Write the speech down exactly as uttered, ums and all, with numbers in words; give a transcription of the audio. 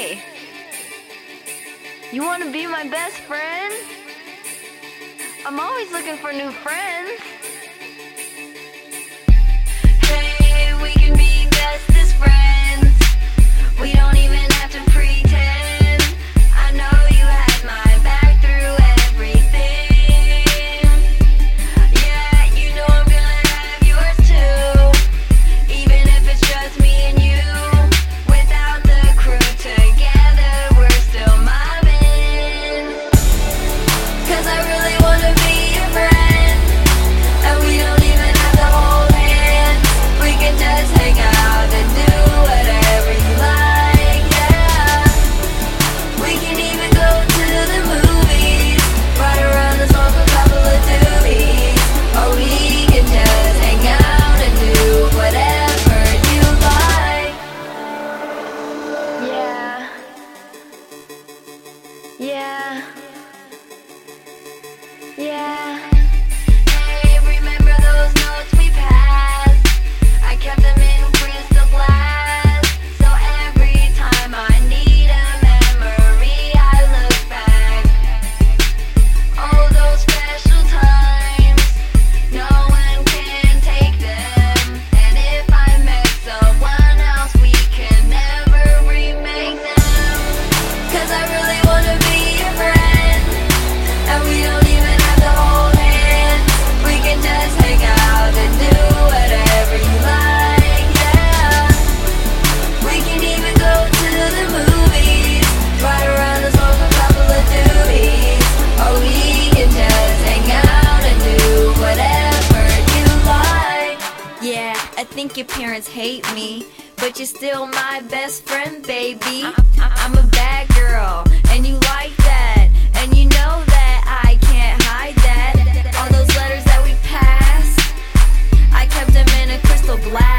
Hey, you want to be my best friend? I'm always looking for new friends. Hey, we can be bestest friends. We don't even have to pretend. I know you had my back through everything. Yeah, you know I'm gonna have yours too. Even if it's just me and you. Without the crew together, we're still mobbing. Cause I really wanna be your friend. And we don't even have to hold hands. We can just hang out and do whatever you like, yeah. We can even go to the movies, ride around the smoke a couple of doobies. Or we can just hang out and do whatever you like. Yeah. Yeah. Yeah. Hey, remember those notes we passed? I kept them in crystal glass. So every time I need a memory, I look back. Oh, those special times, no one can take them. And if I met someone else, we can never remake them. Cause I really wanna be your friend. And we don't even have to hold hands. We can just hang out and do whatever you like, yeah. We can even go to the movies, ride around the smoke a couple of doobies. Or we can just hang out and do whatever you like. Yeah, I think your parents hate me, but you're still my best friend, baby. I'm a bad girl, and you like that. And you know that I can't hide that. All those letters that we passed, I kept them in a crystal glass.